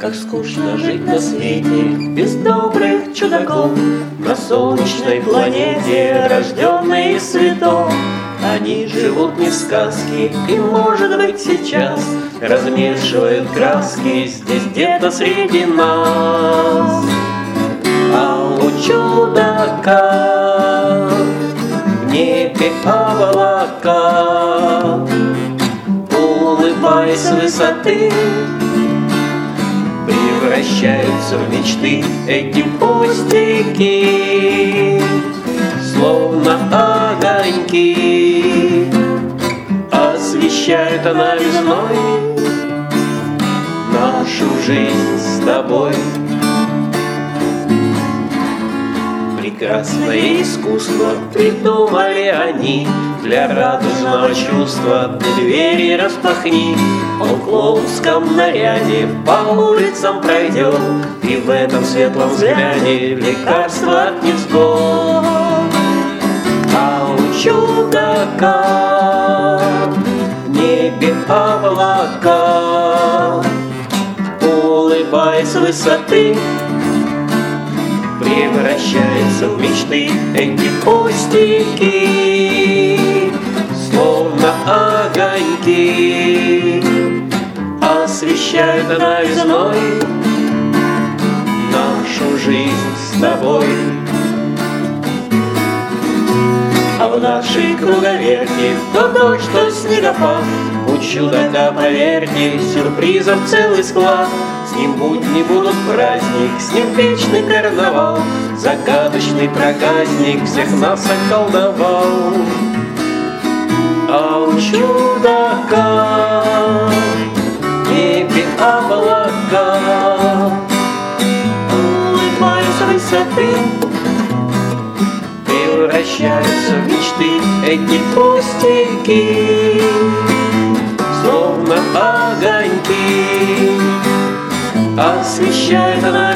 Как скучно жить на свете без добрых чудаков, на солнечной планете, рожденной из цветов. Они живут не в сказке, и, может быть, сейчас размешивают краски здесь где-то среди нас. А у чудака в небе облака, улыбаясь с высоты, превращаются в мечты эти пустяки, словно огоньки, освещают новизной нашу жизнь с тобой. Прекрасное искусство придумали они для радужного чувства. Двери распахни, он в клоунском наряде по улицам пройдет, и в этом светлом взгляде лекарство от невзгод. А у чудака в небе облака, улыбаясь с высоты, превращаются в мечты эти пустяки, словно огоньки, освещают новизной нашу жизнь с тобой. А в нашей круговерти то дождь, то снегопад, у чудака, поверьте, сюрпризов целый склад. С ним будни будут праздник, с ним вечный карнавал, загадочный проказник всех нас околдовал. А у чудака в небе облака, улыбаясь с высоты, превращаются в мечты эти пустяки, словно огоньки, освещает она